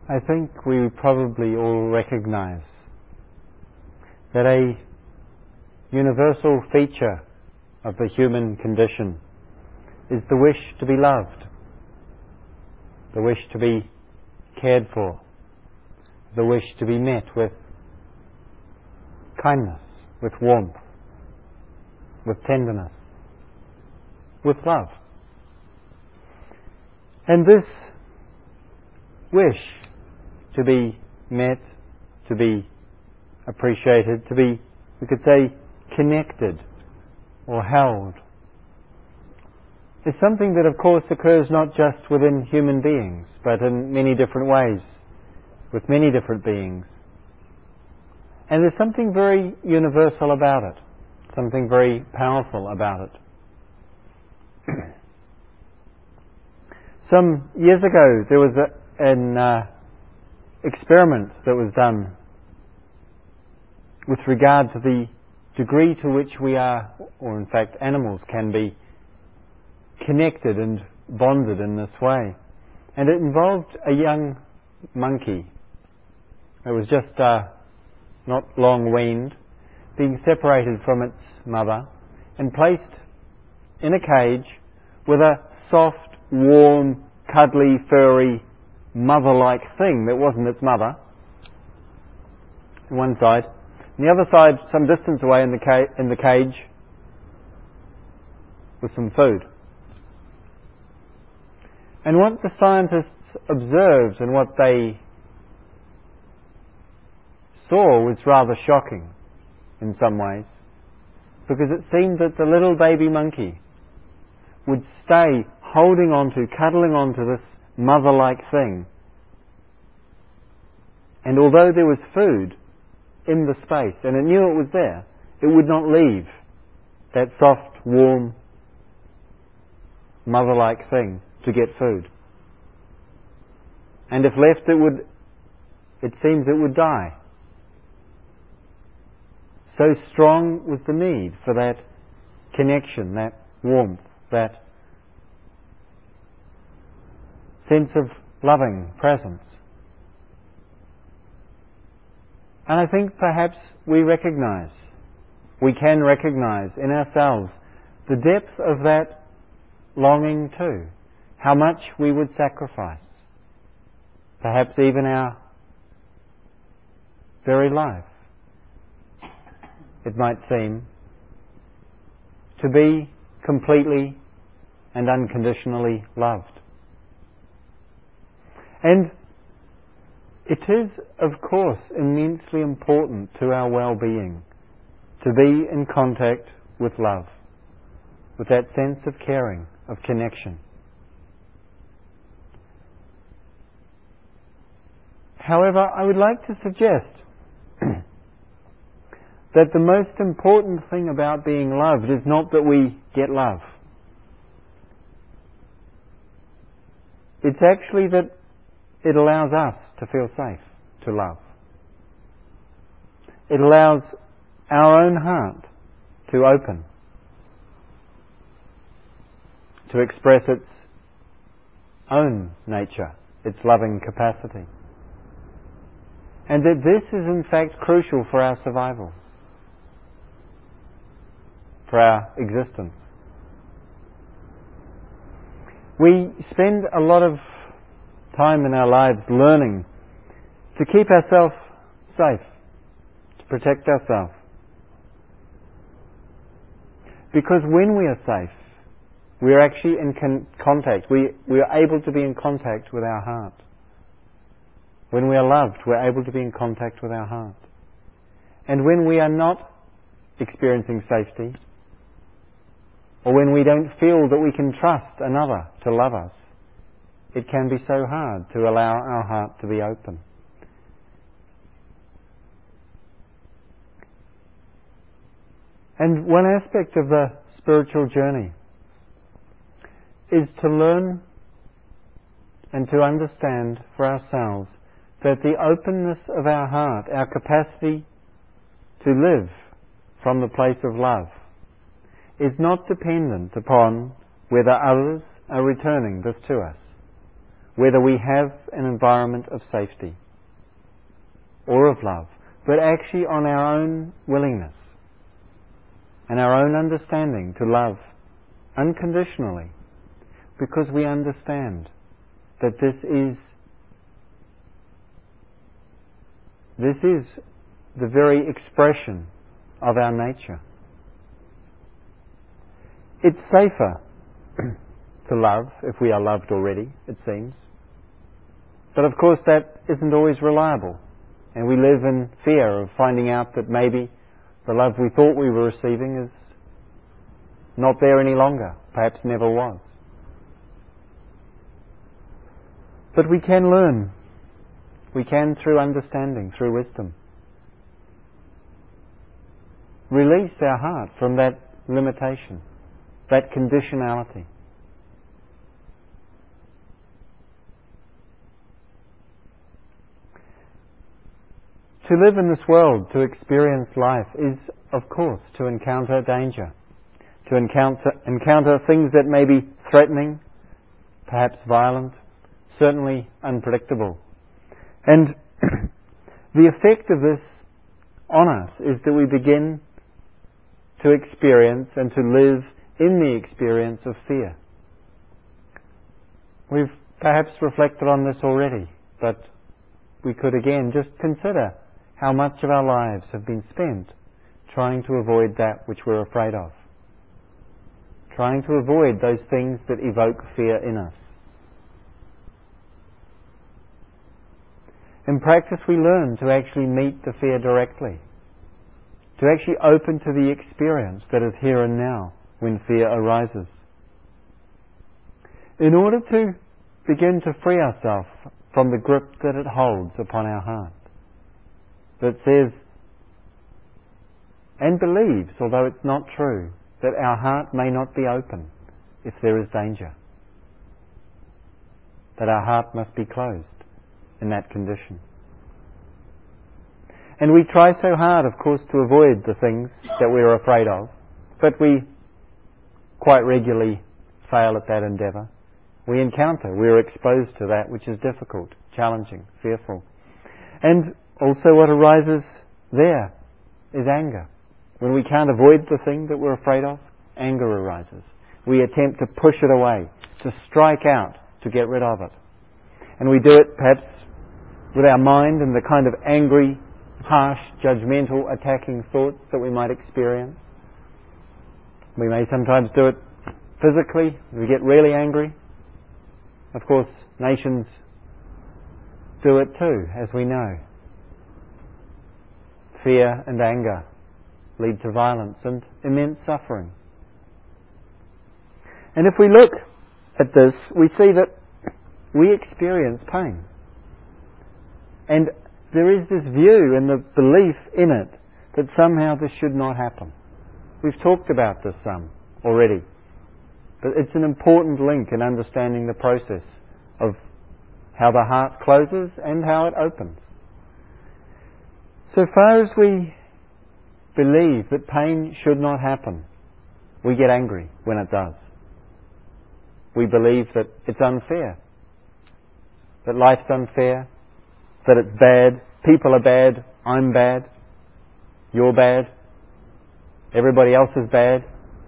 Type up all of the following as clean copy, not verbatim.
I think we probably all recognize that a universal feature of the human condition is the wish to be loved, the wish to be cared for, the wish to be met with kindness, with warmth, with tenderness, with love. And this wish to be met, to be appreciated, to be, we could say, connected or held, is something that of course occurs not just within human beings, but in many different ways, with many different beings. And there's something very universal about it, something very powerful about it. Some years ago there was an experiment that was done with regard to the degree to which we are, or in fact animals can be, connected and bonded in this way. And it involved a young monkey. It was just not long weaned, being separated from its mother and placed in a cage with a soft, warm, cuddly, furry, mother-like thing that wasn't its mother on one side. On the other side, some distance away in the cage, was some food. And what the scientists observed and what they saw was rather shocking in some ways, because it seemed that the little baby monkey would stay holding on to, cuddling on to this mother-like thing. And although there was food in the space, and it knew it was there, it would not leave that soft, warm, mother-like thing to get food. And if left, it seems it would die. So strong was the need for that connection, that warmth, that sense of loving presence. And I think perhaps we can recognize in ourselves the depth of that longing too, how much we would sacrifice, perhaps even our very life, it might seem, to be completely and unconditionally loved. And it is, of course, immensely important to our well-being to be in contact with love, with that sense of caring, of connection. However, I would like to suggest that the most important thing about being loved is not that we get love. It's actually that it allows us to feel safe to love. It allows our own heart to open, to express its own nature, its loving capacity. And that this is in fact crucial for our survival, for our existence. We spend a lot of time in our lives learning to keep ourselves safe, to protect ourselves. Because when we are safe, we are actually in contact. We are able to be in contact with our heart. When we are loved, we're able to be in contact with our heart. And when we are not experiencing safety, or when we don't feel that we can trust another to love us, it can be so hard to allow our heart to be open. And one aspect of the spiritual journey is to learn and to understand for ourselves that the openness of our heart, our capacity to live from the place of love, is not dependent upon whether others are returning this to us, whether we have an environment of safety or of love, but actually on our own willingness and our own understanding to love unconditionally, because we understand that this is the very expression of our nature. It's safer to love if we are loved already, it seems. But of course that isn't always reliable, and we live in fear of finding out that maybe the love we thought we were receiving is not there any longer, perhaps never was. But we can learn. We can, through understanding, through wisdom, release our heart from that limitation, that conditionality. To live in this world, to experience life, is, of course, to encounter danger, to encounter things that may be threatening, perhaps violent, certainly unpredictable. And the effect of this on us is that we begin to experience and to live in the experience of fear. We've perhaps reflected on this already, but we could again just consider how much of our lives have been spent trying to avoid that which we're afraid of, trying to avoid those things that evoke fear in us. In practice, we learn to actually meet the fear directly, to actually open to the experience that is here and now when fear arises, in order to begin to free ourselves from the grip that it holds upon our heart, that says and believes, although it's not true, that our heart may not be open if there is danger, that our heart must be closed in that condition. And we try so hard, of course, to avoid the things that we're afraid of, but we quite regularly fail at that endeavour. We're exposed to that which is difficult, challenging, fearful. And also what arises there is anger. When we can't avoid the thing that we're afraid of, anger arises. We attempt to push it away, to strike out, to get rid of it. And we do it perhaps with our mind and the kind of angry, harsh, judgmental, attacking thoughts that we might experience. We may sometimes do it physically. We get really angry. Of course, nations do it too, as we know. Fear and anger lead to violence and immense suffering. And if we look at this, we see that we experience pain. And there is this view and the belief in it that somehow this should not happen. We've talked about this some already. But it's an important link in understanding the process of how the heart closes and how it opens. So far as we believe that pain should not happen, we get angry when it does. We believe that it's unfair, that life's unfair, that it's bad, people are bad, I'm bad, you're bad, everybody else is bad.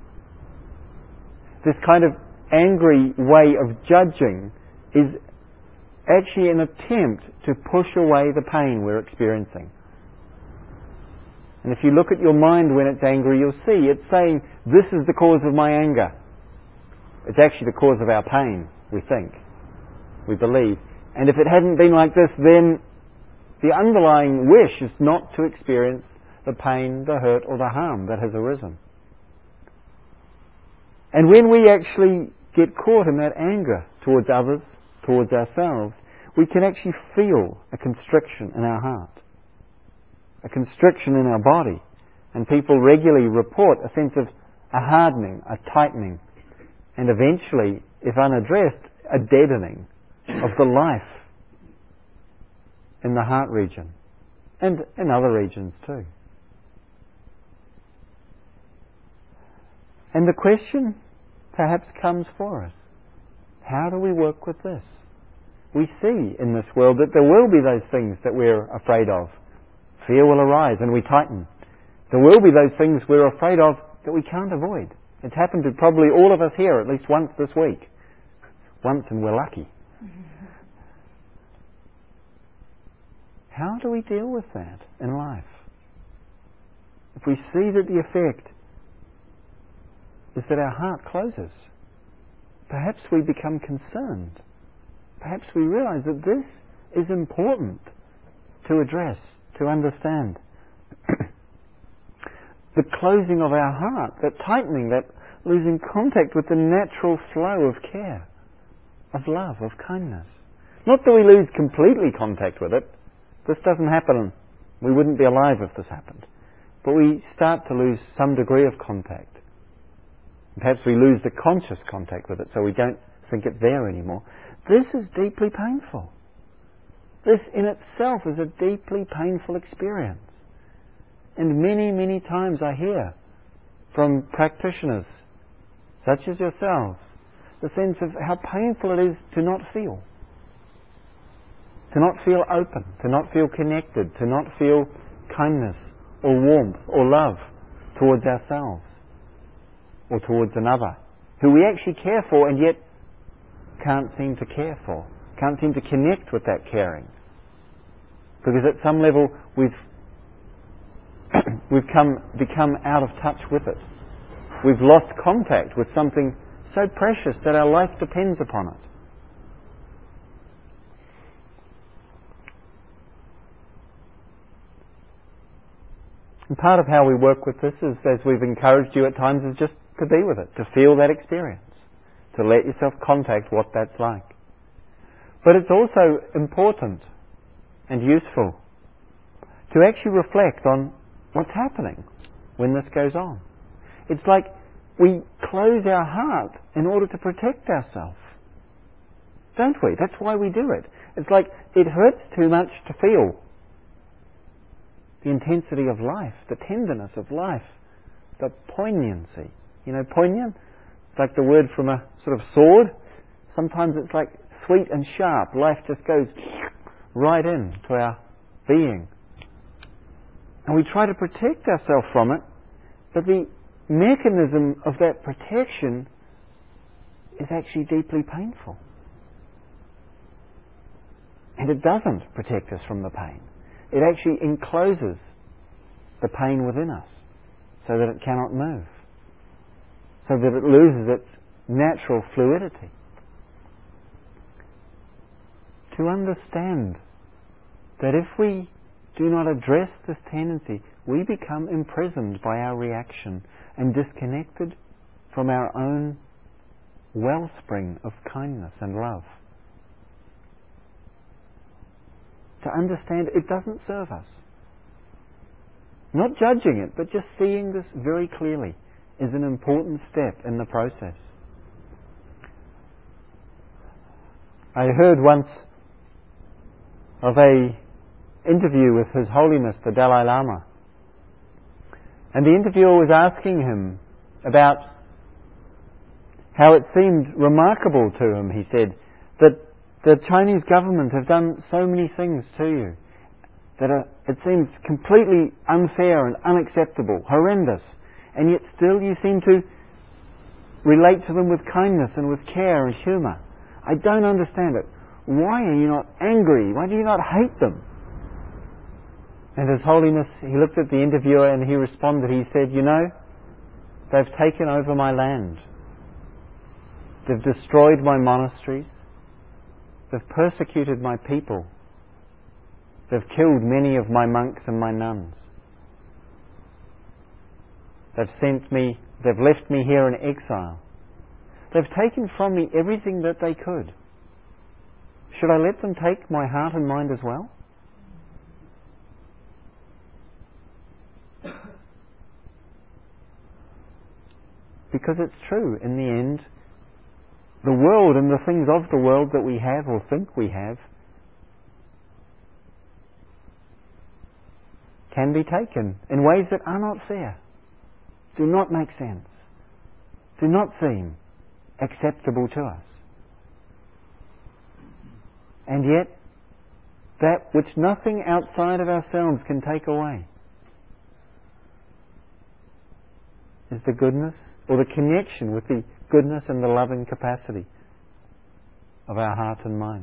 This kind of angry way of judging is actually an attempt to push away the pain we're experiencing. And if you look at your mind when it's angry, you'll see it's saying, this is the cause of my anger. It's actually the cause of our pain, we think, we believe. And if it hadn't been like this, then the underlying wish is not to experience the pain, the hurt, or the harm that has arisen. And when we actually get caught in that anger towards others, towards ourselves, we can actually feel a constriction in our heart, a constriction in our body. And people regularly report a sense of a hardening, a tightening, and eventually, if unaddressed, a deadening of the life in the heart region and in other regions too. And the question perhaps comes for us, how do we work with this? we see in this world that there will be those things that we're afraid of. Fear will arise and we tighten. There will be those things we're afraid of that we can't avoid. It's happened to probably all of us here at least once this week. Once, and we're lucky. How do we deal with that in life? If we see that the effect is that our heart closes, perhaps we become concerned. Perhaps we realize that this is important to address, to understand. The closing of our heart, that tightening, that losing contact with the natural flow of care, of love, of kindness. Not that we lose completely contact with it. This doesn't happen. We wouldn't be alive if this happened. But we start to lose some degree of contact. Perhaps we lose the conscious contact with it, so we don't think it's there anymore. This is deeply painful. This in itself is a deeply painful experience. And many, many times I hear from practitioners, such as yourselves, the sense of how painful it is to not feel. To not feel open, to not feel connected, to not feel kindness or warmth or love towards ourselves or towards another, who we actually care for and yet can't seem to care for, can't seem to connect with that caring. Because at some level we've become out of touch with it. We've lost contact with something so precious that our life depends upon it. And part of how we work with this is, as we've encouraged you at times, is just to be with it, to feel that experience, to let yourself contact what that's like. But it's also important and useful to actually reflect on what's happening when this goes on. It's like we close our heart in order to protect ourselves. Don't we? That's why we do it. It's like it hurts too much to feel the intensity of life, the tenderness of life, the poignancy. You know, poignant? It's like the word from a sort of sword. Sometimes it's like sweet and sharp. Life just goes right in to our being. And we try to protect ourselves from it, but the mechanism of that protection is actually deeply painful. And it doesn't protect us from the pain. It actually encloses the pain within us so that it cannot move, so that it loses its natural fluidity. To understand that if we do not address this tendency, we become imprisoned by our reaction and disconnected from our own wellspring of kindness and love. To understand it doesn't serve us. Not judging it, but just seeing this very clearly is an important step in the process. I heard once of a interview with His Holiness the Dalai Lama, and the interviewer was asking him about how it seemed remarkable to him, he said, that the Chinese government have done so many things to you that it seems completely unfair and unacceptable, horrendous, and yet still you seem to relate to them with kindness and with care and humour. I don't understand it. Why are you not angry? Why do you not hate them? And His Holiness, he looked at the interviewer and he responded, he said, you know, they've taken over my land. They've destroyed my monasteries. They've persecuted my people. They've killed many of my monks and my nuns. They've left me here in exile. They've taken from me everything that they could. Should I let them take my heart and mind as well? Because it's true, in the end, the world and the things of the world that we have or think we have can be taken in ways that are not fair, do not make sense, do not seem acceptable to us. And yet, that which nothing outside of ourselves can take away is the goodness, or the connection with the goodness and the loving capacity of our heart and mind.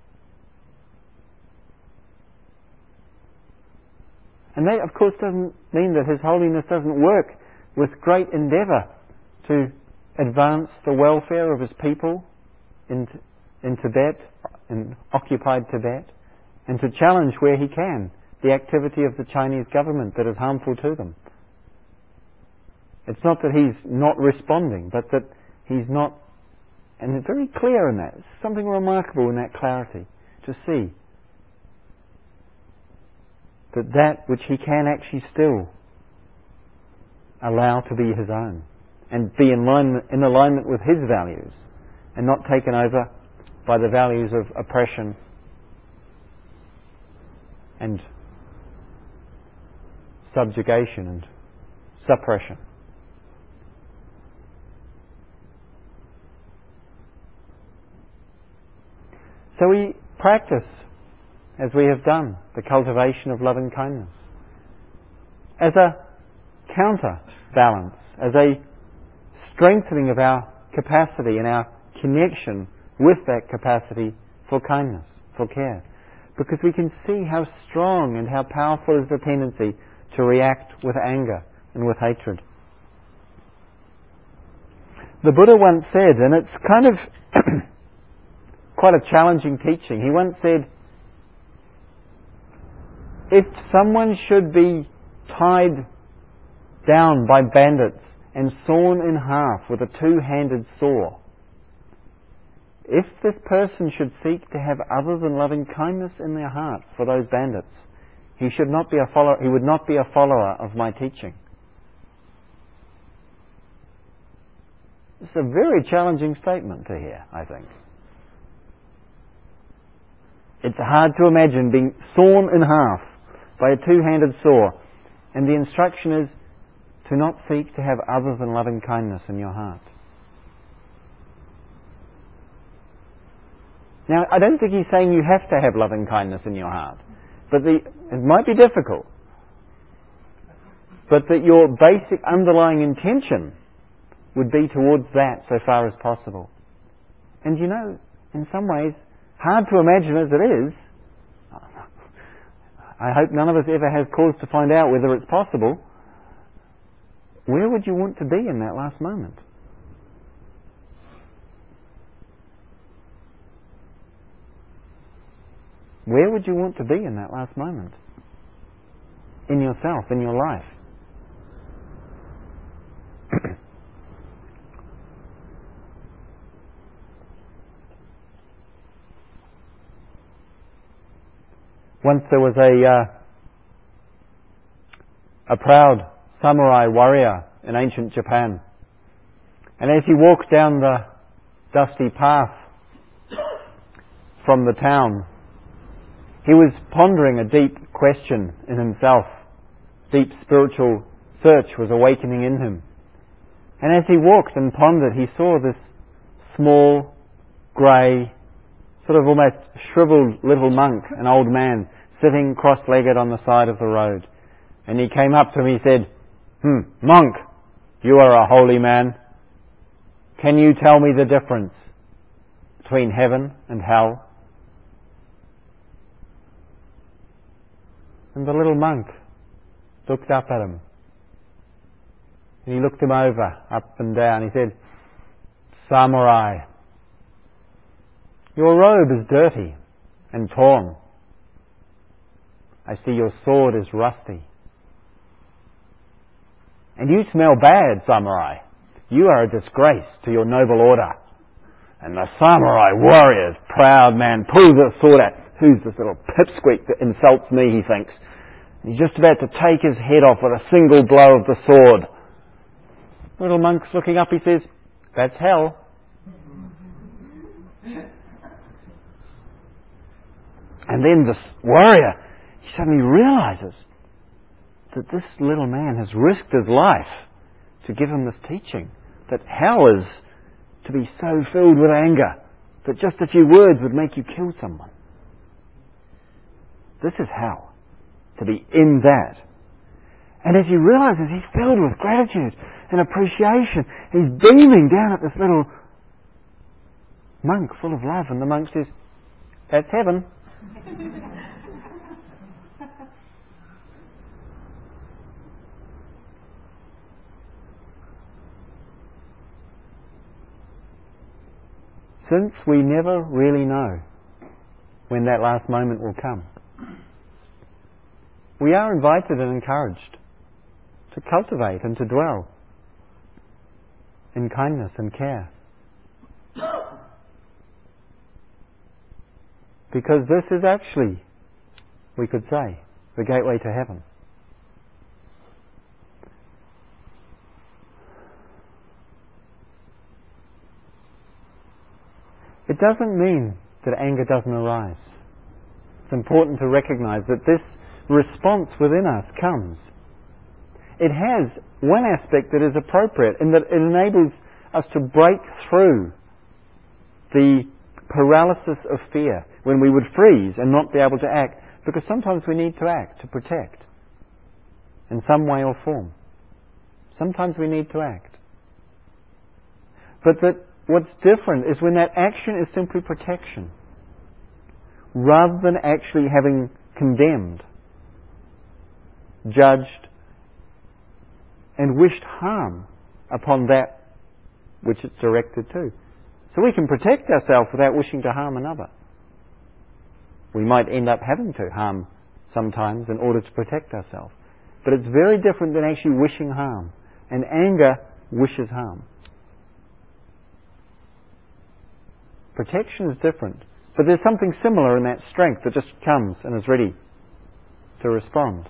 And that, of course, doesn't mean that His Holiness doesn't work with great endeavour to advance the welfare of His people in Tibet, in occupied Tibet, and to challenge where He can the activity of the Chinese government that is harmful to them. It's not that He's not responding, but that He's not, and it's very clear in that. It's something remarkable in that clarity to see that which He can actually still allow to be His own and be in alignment with His values and not taken over by the values of oppression and subjugation and suppression. So we practice, as we have done, the cultivation of loving kindness as a counterbalance, as a strengthening of our capacity and our connection with that capacity for kindness, for care. Because we can see how strong and how powerful is the tendency to react with anger and with hatred. The Buddha once said, and it's kind of quite a challenging teaching, he once said, if someone should be tied down by bandits and sawn in half with a two-handed saw, if this person should seek to have other than loving kindness in their heart for those bandits, he would not be a follower of my teaching. It's a very challenging statement to hear, I think. It's hard to imagine being sawn in half by a two-handed saw, and the instruction is to not seek to have other than loving kindness in your heart. Now, I don't think he's saying you have to have loving kindness in your heart, but it might be difficult, but that your basic underlying intention would be towards that so far as possible. And you know, in some ways, hard to imagine as it is, I hope none of us ever has cause to find out whether it's possible, where would you want to be in that last moment? Where would you want to be in that last moment? In yourself, in your life. Once there was a proud samurai warrior in ancient Japan, and as he walked down the dusty path from the town, he was pondering a deep question in himself. Deep spiritual search was awakening in him. And as he walked and pondered, he saw this small, grey, sort of almost shriveled little monk, an old man, sitting cross-legged on the side of the road. And he came up to him and he said, "Monk, you are a holy man. Can you tell me the difference between heaven and hell?" And the little monk looked up at him. And he looked him over, up and down. He said, "Samurai, your robe is dirty and torn. I see your sword is rusty. And you smell bad, samurai. You are a disgrace to your noble order." And the samurai warrior's proud man pulls his sword out. Who's this little pipsqueak that insults me, he thinks. And he's just about to take his head off with a single blow of the sword. The little monk's looking up, he says, "That's hell." And then this warrior, he suddenly realizes that this little man has risked his life to give him this teaching, that hell is to be so filled with anger that just a few words would make you kill someone. This is hell. To be in that. And as he realizes he's filled with gratitude and appreciation, he's beaming down at this little monk full of love, and the monk says, "That's heaven." Since we never really know when that last moment will come, we are invited and encouraged to cultivate and to dwell in kindness and care. Because this is actually, we could say, the gateway to heaven. It doesn't mean that anger doesn't arise. It's important to recognize that this response within us comes. It has one aspect that is appropriate in that it enables us to break through the paralysis of fear when we would freeze and not be able to act, because sometimes we need to act to protect in some way or form. Sometimes we need to act. But that what's different is when that action is simply protection, rather than actually having condemned, judged, and wished harm upon that which it's directed to. So we can protect ourselves without wishing to harm another. We might end up having to harm sometimes in order to protect ourselves. But it's very different than actually wishing harm. And anger wishes harm. Protection is different. But there's something similar in that strength that just comes and is ready to respond.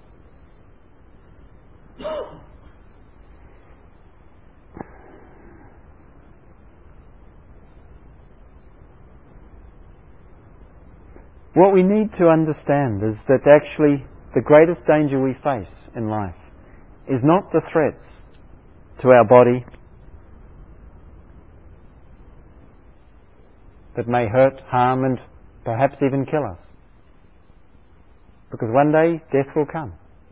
What we need to understand is that actually the greatest danger we face in life is not the threats to our body that may hurt, harm, and perhaps even kill us. Because one day death will come.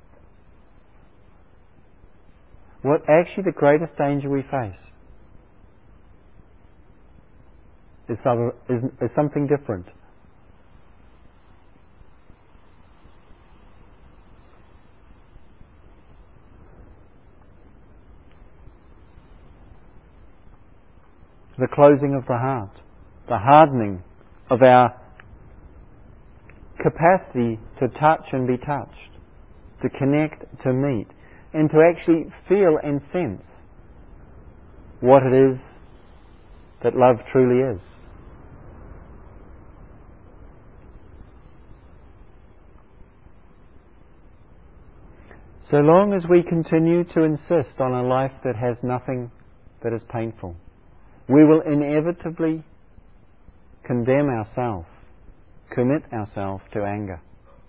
What actually the greatest danger we face is something different. The closing of the heart, the hardening of our capacity to touch and be touched, to connect, to meet, and to actually feel and sense what it is that love truly is. So long as we continue to insist on a life that has nothing that is painful, we will inevitably condemn ourselves, commit ourselves to anger.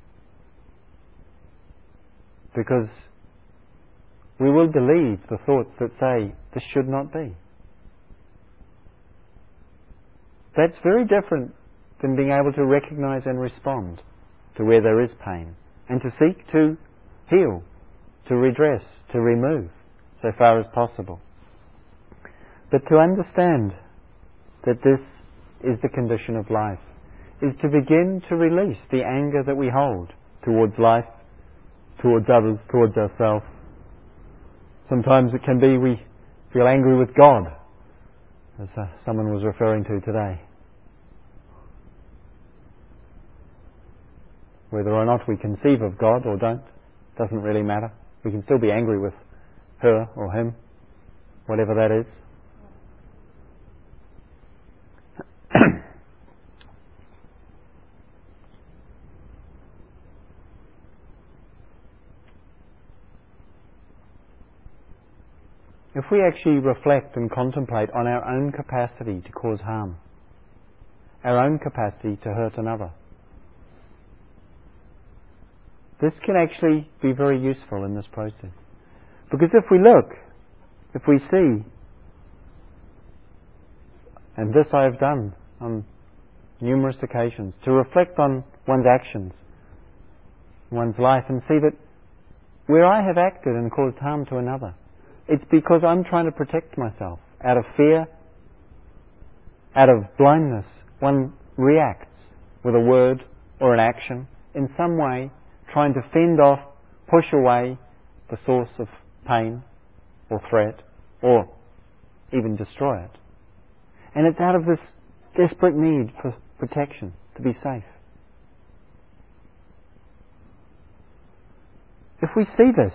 Because we will believe the thoughts that say, this should not be. That's very different than being able to recognize and respond to where there is pain, and to seek to heal, to redress, to remove, so far as possible. But to understand that this is the condition of life is to begin to release the anger that we hold towards life, towards others, towards ourselves. Sometimes it can be we feel angry with God, as someone was referring to today. Whether or not we conceive of God or don't, doesn't really matter. We can still be angry with her or him, whatever that is. If we actually reflect and contemplate on our own capacity to cause harm, our own capacity to hurt another, this can actually be very useful in this process. Because if we look, if we see, and this I have done on numerous occasions, to reflect on one's actions, in one's life and see that where I have acted and caused harm to another, it's because I'm trying to protect myself. Out of fear, out of blindness, one reacts with a word or an action in some way, trying to fend off, push away the source of pain or threat, or even destroy it. And it's out of this desperate need for protection, to be safe. If we see this,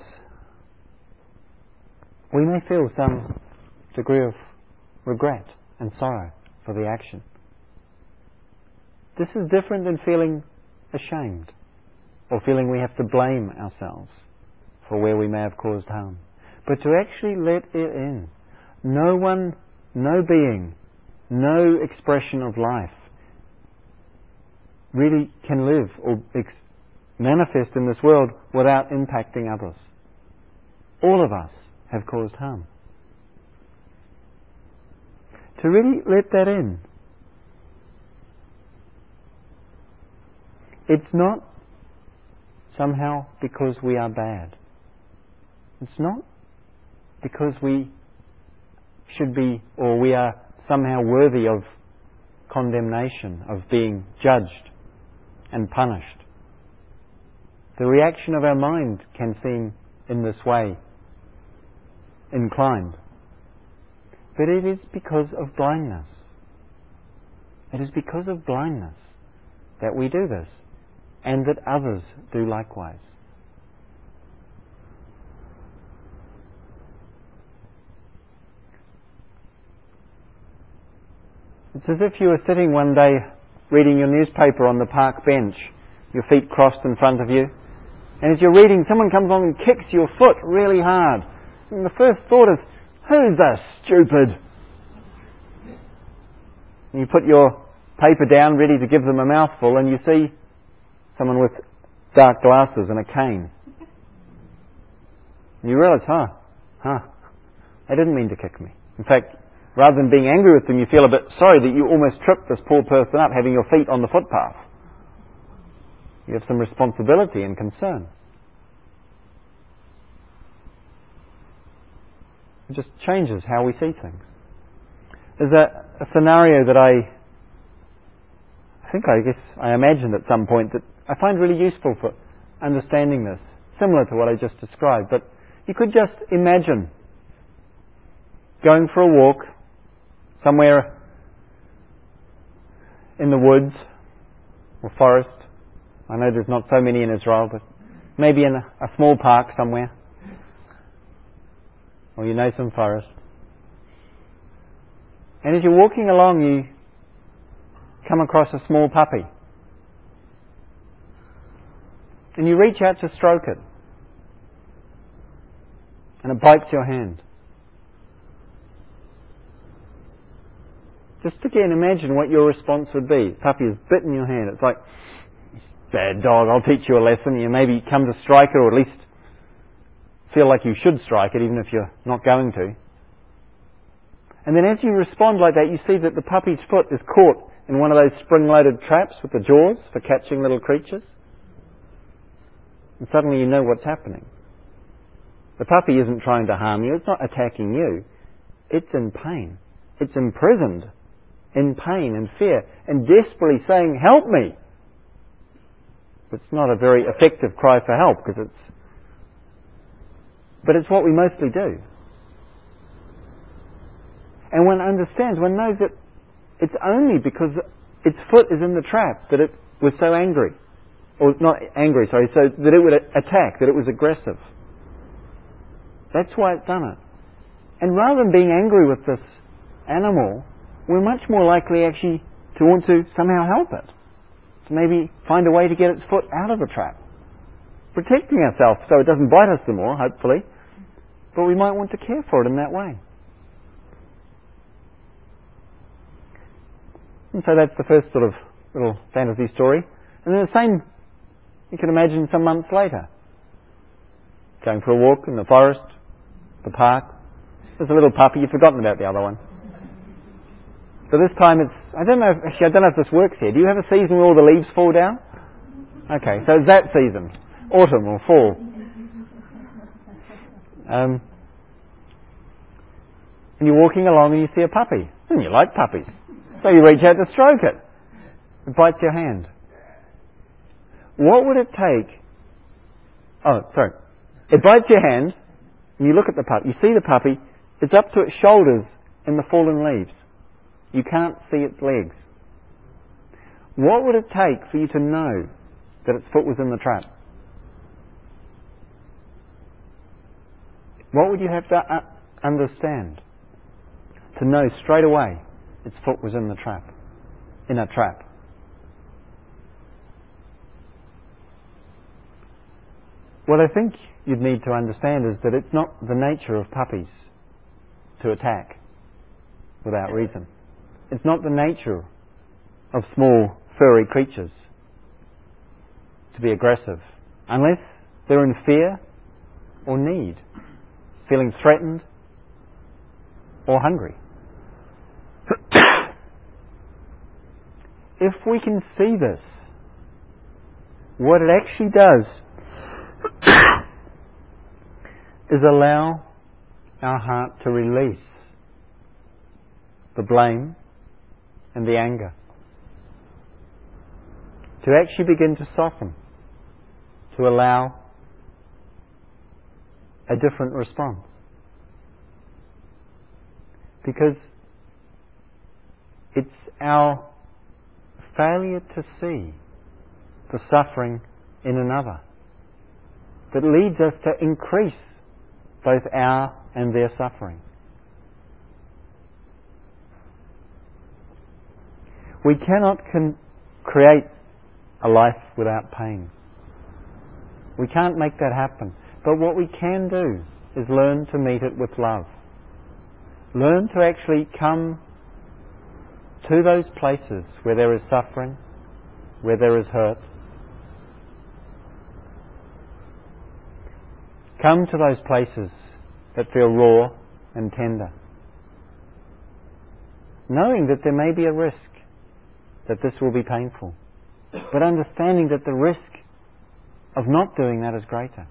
we may feel some degree of regret and sorrow for the action. This is different than feeling ashamed or feeling we have to blame ourselves for where we may have caused harm. But to actually let it in. No one, no being, no expression of life really can live or manifest in this world without impacting others. All of us have caused harm. To really let that in. It's not somehow because we are bad. It's not because we should be, or we are somehow worthy of condemnation, of being judged and punished. The reaction of our mind can seem in this way inclined. But it is because of blindness. It is because of blindness that we do this, and that others do likewise. It's as if you were sitting one day reading your newspaper on the park bench, your feet crossed in front of you, and as you're reading, someone comes along and kicks your foot really hard. And the first thought is, who's this stupid? And you put your paper down ready to give them a mouthful, and you see someone with dark glasses and a cane. And you realise, they didn't mean to kick me. In fact, rather than being angry with them, you feel a bit sorry that you almost tripped this poor person up having your feet on the footpath. You have some responsibility and concern. It just changes how we see things. There's a scenario that I imagined at some point that I find really useful for understanding this, similar to what I just described. But you could just imagine going for a walk somewhere in the woods or forest. I know there's not so many in Israel, but maybe in a small park somewhere. Or some forest. And as you're walking along, you come across a small puppy. And you reach out to stroke it. And it bites your hand. Just again, imagine what your response would be. The puppy has bitten your hand. It's like, bad dog, I'll teach you a lesson. You maybe come to strike it, or at least feel like you should strike it, even if you're not going to. And then as you respond like that, you see that the puppy's foot is caught in one of those spring-loaded traps with the jaws for catching little creatures. And suddenly you know what's happening. The puppy isn't trying to harm you. It's not attacking you. It's in pain. It's imprisoned in pain and fear and desperately saying, help me. It's not a very effective cry for help but it's what we mostly do. And one understands, one knows that it's only because its foot is in the trap that it was so angry. Or not angry, sorry, so that it would attack, that it was aggressive. That's why it's done it. And rather than being angry with this animal, we're much more likely actually to want to somehow help it. To maybe find a way to get its foot out of the trap. Protecting ourselves so it doesn't bite us some more, hopefully. But we might want to care for it in that way. And so that's the first sort of little fantasy story. And then the same, you can imagine some months later. Going for a walk in the forest, the park. There's a little puppy, you've forgotten about the other one. But this time I don't know if this works here. Do you have a season where all the leaves fall down? Okay, so it's that season. autumn or fall. And you're walking along and you see a puppy, and you like puppies, so you reach out to stroke it. It bites your hand. What would it take? It bites your hand, and you look at the puppy. You see the puppy. It's up to its shoulders in the fallen leaves. You can't see its legs. What would it take for you to know that its foot was in the trap? What would you have to understand to know straight away its foot was in a trap? What I think you'd need to understand is that it's not the nature of puppies to attack without reason. It's not the nature of small, furry creatures to be aggressive, unless they're in fear or need, feeling threatened or hungry. If we can see this, what it actually does is allow our heart to release the blame and the anger, to actually begin to soften, to allow a different response. Because it's our failure to see the suffering in another that leads us to increase both our and their suffering. We cannot create a life without pain. We can't make that happen. But what we can do is learn to meet it with love. Learn to actually come to those places where there is suffering, where there is hurt. Come to those places that feel raw and tender, knowing that there may be a risk that this will be painful, but understanding that the risk of not doing that is greater.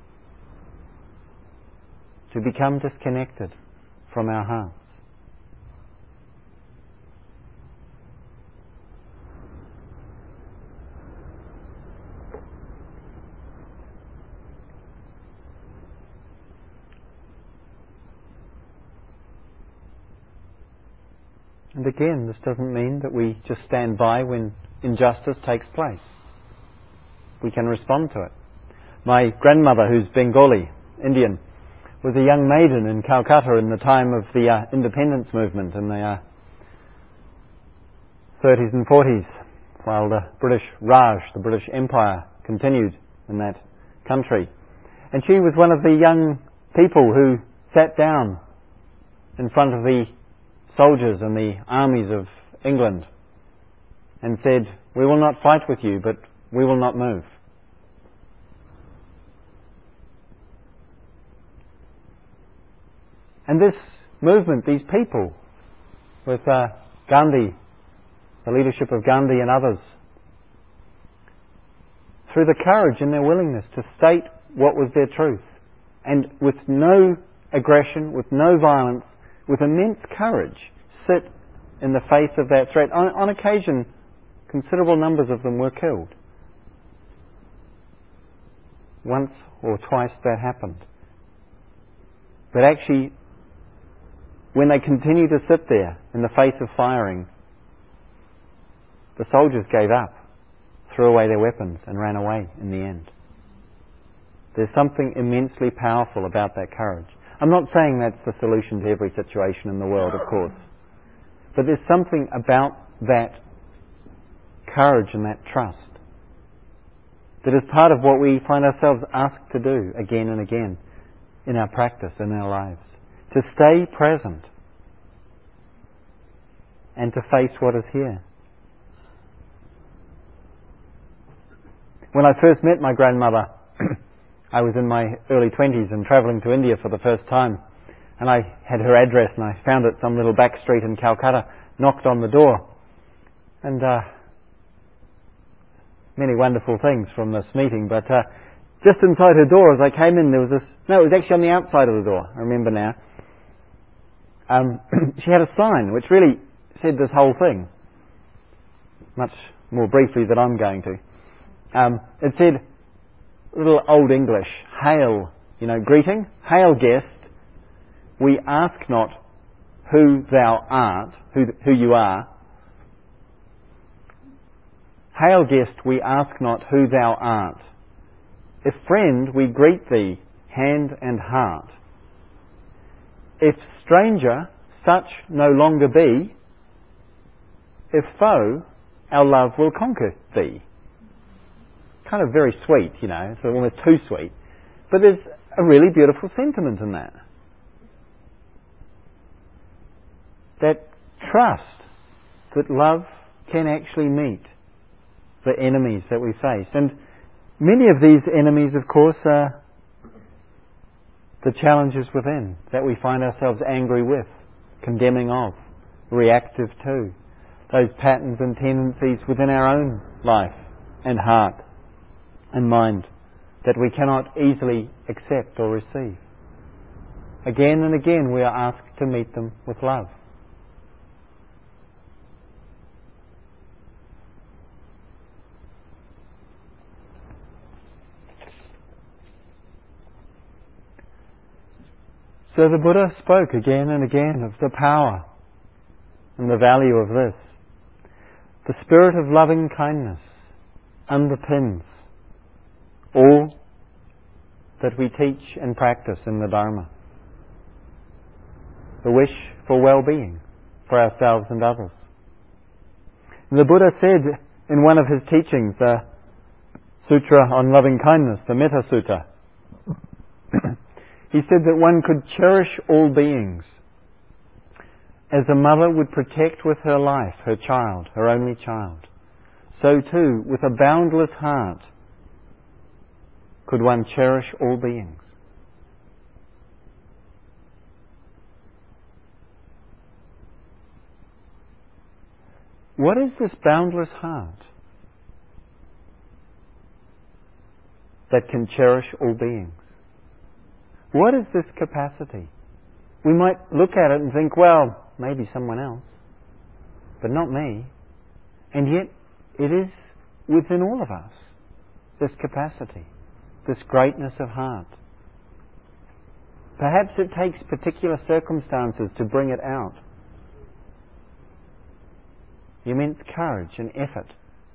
To become disconnected from our hearts. And again, this doesn't mean that we just stand by when injustice takes place. We can respond to it. My grandmother, who's Bengali, Indian, was a young maiden in Calcutta in the time of the independence movement in the 30s and 40s, while the British Raj, the British Empire, continued in that country. And she was one of the young people who sat down in front of the soldiers and the armies of England and said, "We will not fight with you, but we will not move." And this movement, these people, with Gandhi, the leadership of Gandhi and others, through the courage and their willingness to state what was their truth, and with no aggression, with no violence, with immense courage, sit in the face of that threat. On occasion, considerable numbers of them were killed. Once or twice that happened. But actually, when they continued to sit there in the face of firing, the soldiers gave up, threw away their weapons and ran away in the end. There's something immensely powerful about that courage. I'm not saying that's the solution to every situation in the world, of course. But there's something about that courage and that trust that is part of what we find ourselves asked to do again and again in our practice, in our lives. To stay present and to face what is here. When I first met my grandmother, I was in my early 20s and travelling to India for the first time, and I had her address and I found it some little back street in Calcutta, knocked on the door, and many wonderful things from this meeting, but just inside her door as I came in, there was this... No, it was actually on the outside of the door, I remember now. She had a sign which really said this whole thing, much more briefly than I'm going to. It said, little old English, hail, greeting, hail guest, we ask not who thou art, who you are. Hail guest, we ask not who thou art. If friend, we greet thee, hand and heart. If stranger, such no longer be. If foe, our love will conquer thee. Kind of very sweet, so almost too sweet. But there's a really beautiful sentiment in that. That trust that love can actually meet the enemies that we face. And many of these enemies, of course, are the challenges within that we find ourselves angry with, condemning of, reactive to. Those patterns and tendencies within our own life and heart and mind that we cannot easily accept or receive. Again and again we are asked to meet them with love. So the Buddha spoke again and again of the power and the value of this. The spirit of loving kindness underpins all that we teach and practice in the Dharma. The wish for well-being for ourselves and others. And the Buddha said in one of his teachings, the Sutra on Loving Kindness, the Metta Sutta, he said that one could cherish all beings as a mother would protect with her life her child, her only child. So too, with a boundless heart, could one cherish all beings. What is this boundless heart that can cherish all beings? What is this capacity? We might look at it and think, well, maybe someone else, but not me. And yet, it is within all of us, this capacity, this greatness of heart. Perhaps it takes particular circumstances to bring it out. Immense courage and effort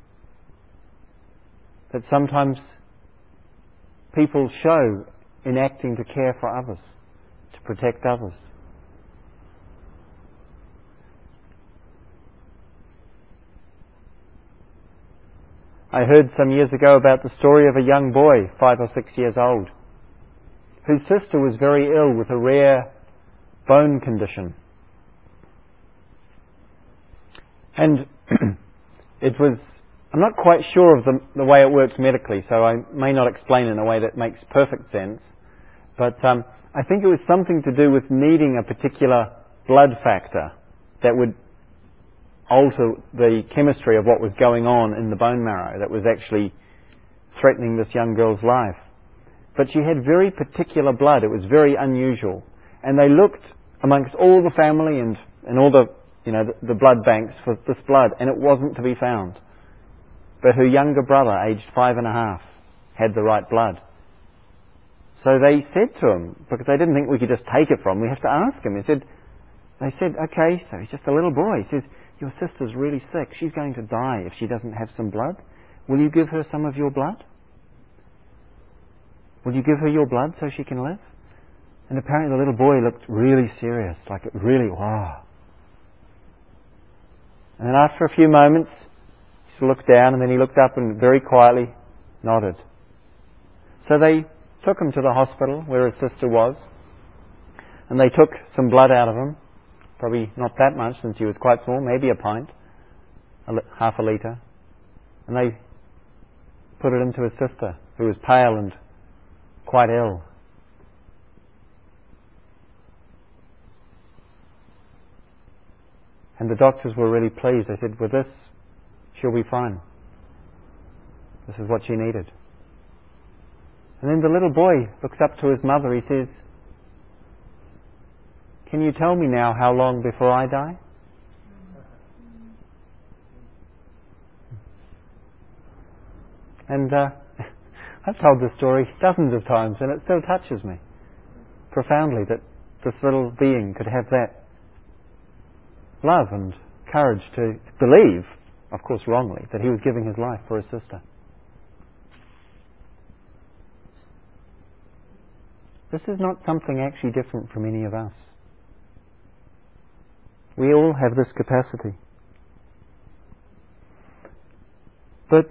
that sometimes people show in acting to care for others, to protect others. I heard some years ago about the story of a young boy, 5 or 6 years old, whose sister was very ill with a rare bone condition. And I'm not quite sure of the way it works medically, so I may not explain in a way that makes perfect sense. But I think it was something to do with needing a particular blood factor that would alter the chemistry of what was going on in the bone marrow that was actually threatening this young girl's life. But she had very particular blood. It was very unusual. And they looked amongst all the family and all the blood banks for this blood, and it wasn't to be found. But her younger brother, aged 5.5, had the right blood. So they said to him, because they didn't think we could just take it from him, we have to ask him. They said, okay, so he's just a little boy. He says, your sister's really sick. She's going to die if she doesn't have some blood. Will you give her some of your blood? Will you give her your blood so she can live? And apparently the little boy looked really serious, like it really, wow. And then after a few moments, he looked down and then he looked up and very quietly nodded. So they took him to the hospital where his sister was, and they took some blood out of him, probably not that much since he was quite small, maybe a pint, half a litre, and they put it into his sister, who was pale and quite ill. And the doctors were really pleased. They said, with this, she'll be fine. This is what she needed. And then the little boy looks up to his mother. He says, "Can you tell me now how long before I die?" And I've told this story dozens of times, and it still touches me profoundly that this little being could have that love and courage to believe, of course wrongly, that he was giving his life for his sister. This is not something actually different from any of us. We all have this capacity. But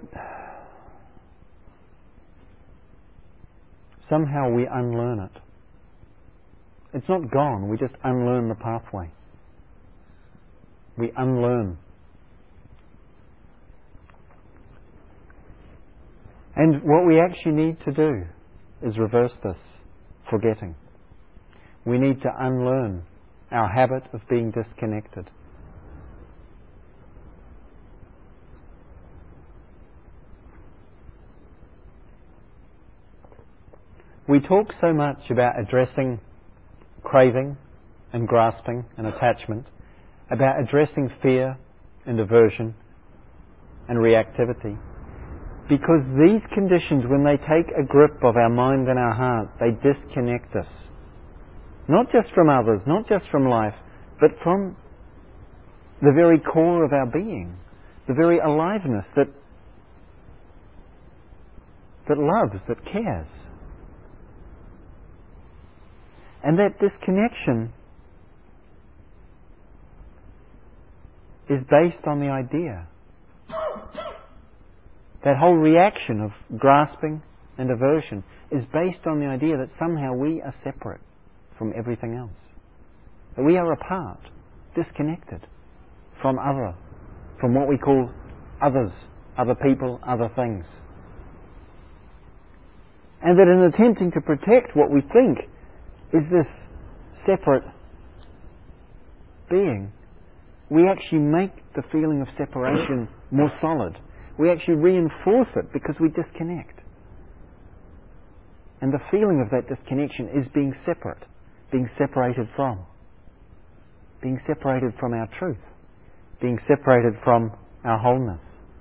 somehow we unlearn it. It's not gone, we just unlearn the pathway. We unlearn. And what we actually need to do is reverse this forgetting. We need to unlearn our habit of being disconnected. We talk so much about addressing craving and grasping and attachment, about addressing fear and aversion and reactivity, because these conditions, when they take a grip of our mind and our heart, they disconnect us. Not just from others, not just from life, but from the very core of our being, the very aliveness that loves, that cares. And that disconnection is based on the idea. That whole reaction of grasping and aversion is based on the idea that somehow we are separate from everything else. That we are apart, disconnected from what we call others, other people, other things. And that in attempting to protect what we think is this separate being, we actually make the feeling of separation more solid. We actually reinforce it because we disconnect. And the feeling of that disconnection is being separate, being separated from our truth, being separated from our wholeness.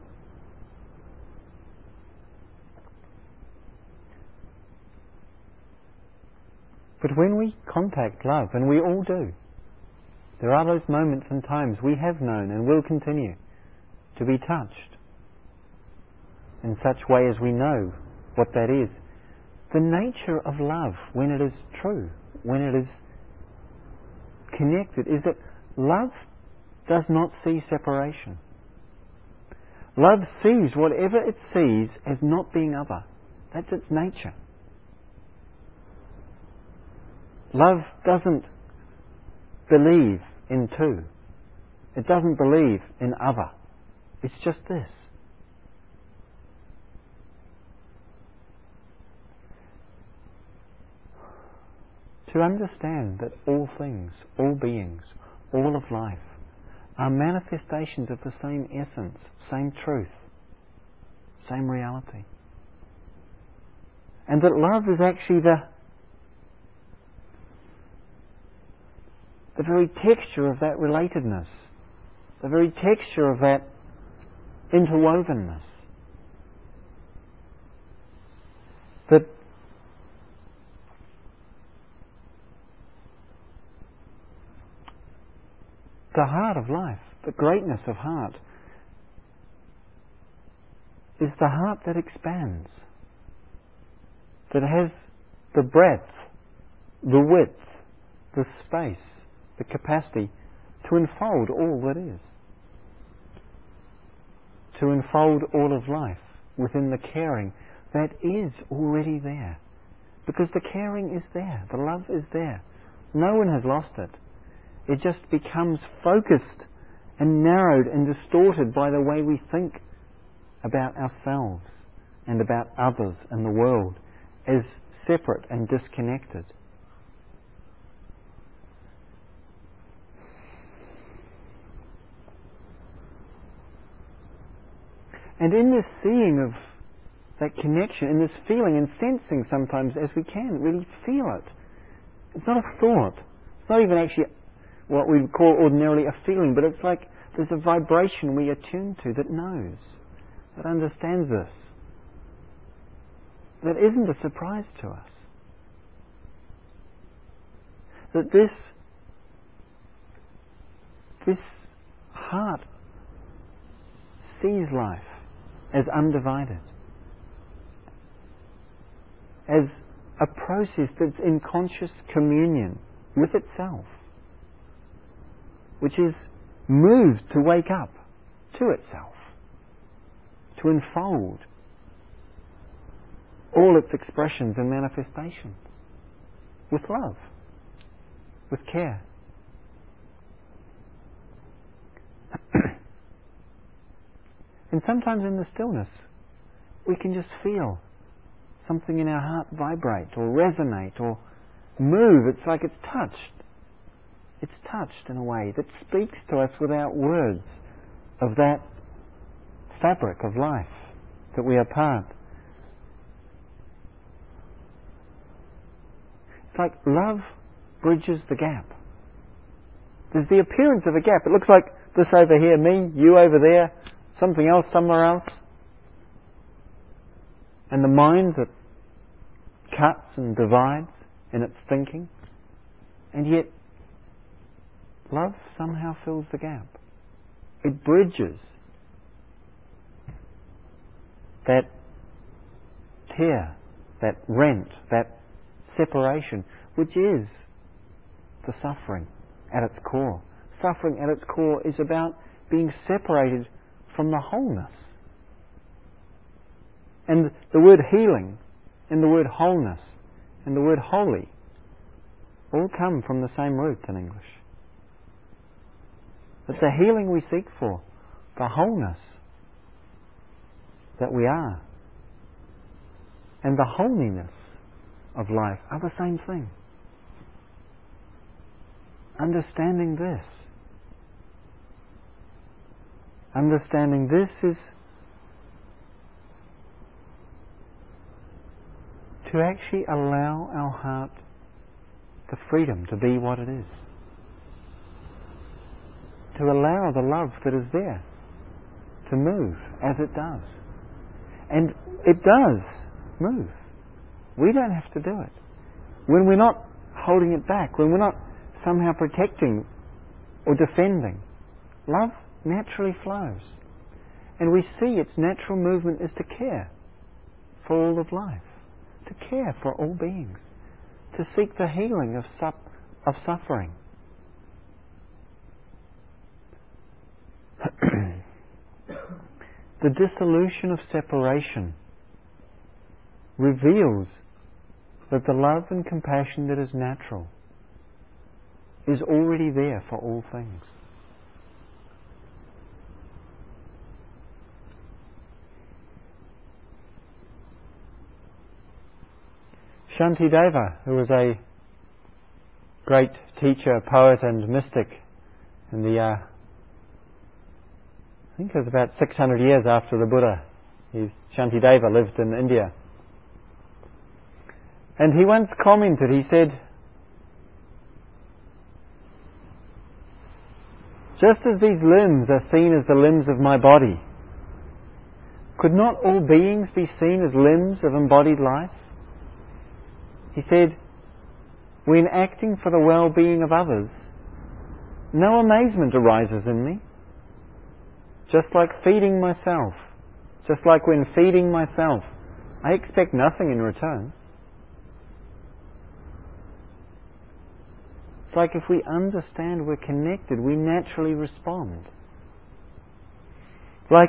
But when we contact love, and we all do, there are those moments and times we have known and will continue to be touched in such way as we know what that is. The nature of love, when it is true, when it is connected, is that love does not see separation. Love sees whatever it sees as not being other. That's its nature. Love doesn't believe in two. It doesn't believe in other. It's just this. To understand that all things, all beings, all of life are manifestations of the same essence, same truth, same reality. And that love is actually the very texture of that relatedness, the very texture of that interwovenness. That the heart of life, the greatness of heart, is the heart that expands, that has the breadth, the width, the space, the capacity to enfold all that is, to enfold all of life within the caring that is already there. Because the caring is there, the love is there. No one has lost it. It just becomes focused and narrowed and distorted by the way we think about ourselves and about others and the world as separate and disconnected. And in this seeing of that connection and this feeling and sensing sometimes as we can, really feel it. It's not a thought. It's not even actually what we would call ordinarily a feeling, but it's like there's a vibration we attune to that knows, that understands this, that isn't a surprise to us. That this heart sees life as undivided, as a process that's in conscious communion with itself, which is moved to wake up to itself, to unfold all its expressions and manifestations with love, with care. And sometimes in the stillness we can just feel something in our heart vibrate or resonate or move. It's like it's touched. It's touched in a way that speaks to us without words of that fabric of life that we are part. It's like love bridges the gap. There's the appearance of a gap. It looks like this over here, me, you over there, something else somewhere else. And the mind that cuts and divides in its thinking. And yet, love somehow fills the gap. It bridges that tear, that rent, that separation, which is the suffering at its core. Suffering at its core is about being separated from the wholeness. And the word healing and the word wholeness and the word holy all come from the same root in English. It's the healing we seek for, the wholeness that we are, and the holiness of life are the same thing. Understanding this is to actually allow our heart the freedom to be what it is. To allow the love that is there to move as it does. And it does move. We don't have to do it. When we're not holding it back, when we're not somehow protecting or defending, love naturally flows. And we see its natural movement is to care for all of life, to care for all beings, to seek the healing of suffering. The dissolution of separation reveals that the love and compassion that is natural is already there for all things. Shantideva, who was a great teacher, poet and mystic in the I think it was about 600 years after the Buddha. Shantideva lived in India. And he once commented, he said, just as these limbs are seen as the limbs of my body, could not all beings be seen as limbs of embodied life? He said, when acting for the well-being of others, no amazement arises in me. Just like feeding myself, just like when feeding myself, I expect nothing in return. It's like if we understand we're connected, we naturally respond. Like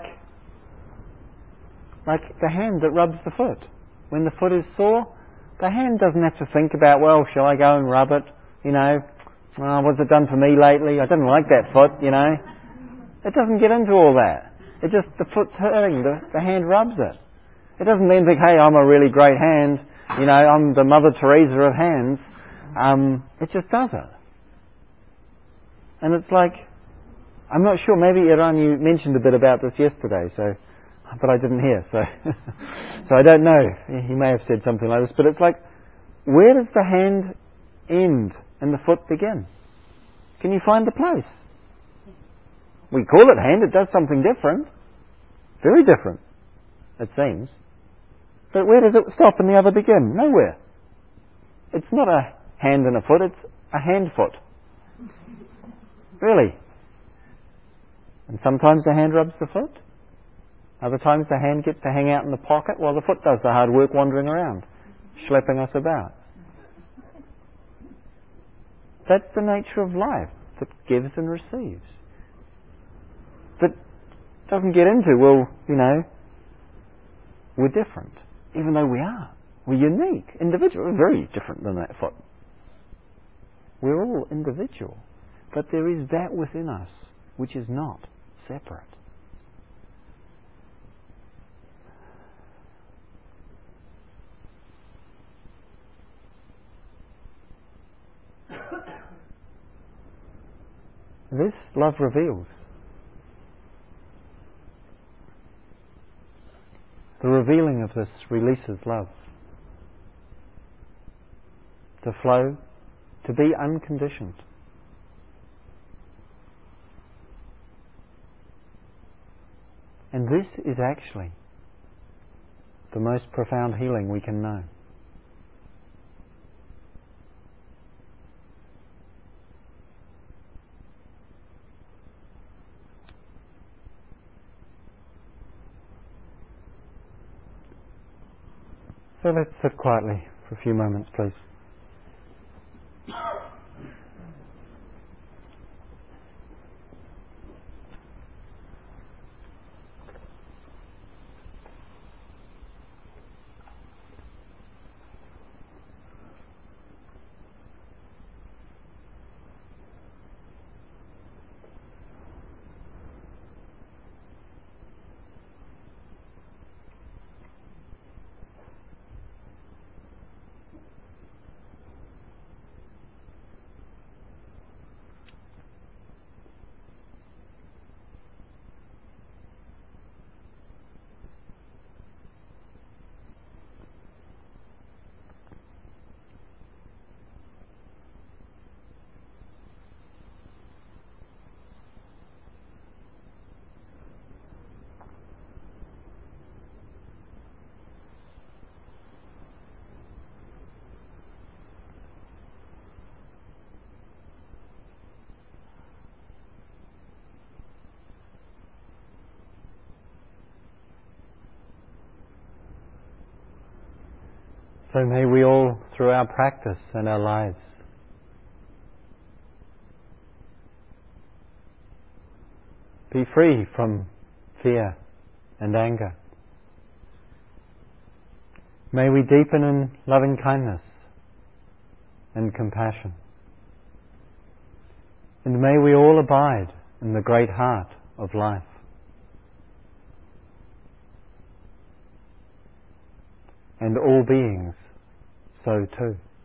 the hand that rubs the foot. When the foot is sore, the hand doesn't have to think about, well, shall I go and rub it? What's it done for me lately? I didn't like that foot, It doesn't get into all that. It just, the foot's hurting, the hand rubs it. It doesn't then think, hey, I'm a really great hand, I'm the Mother Teresa of hands. It just does it. And it's like, I'm not sure, maybe Iran, you mentioned a bit about this yesterday, so but I didn't hear, so so I don't know. He may have said something like this, but it's like, where does the hand end and the foot begin? Can you find the place? We call it hand, it does something different. Very different, it seems. But where does it stop and the other begin? Nowhere. It's not a hand and a foot, it's a hand foot. Really. And sometimes the hand rubs the foot. Other times the hand gets to hang out in the pocket while the foot does the hard work wandering around, schlepping us about. That's the nature of life, that gives and receives. That doesn't get into, well, we're different. Even though we are. We're unique, individual. We're very different than that foot. We're all individual. But there is that within us which is not separate. This love reveals. The revealing of this releases love. To flow, to be unconditioned. And this is actually the most profound healing we can know. So let's sit quietly for a few moments, please. So may we all, through our practice and our lives, be free from fear and anger. May we deepen in loving kindness and compassion. And may we all abide in the great heart of life. And all beings so too.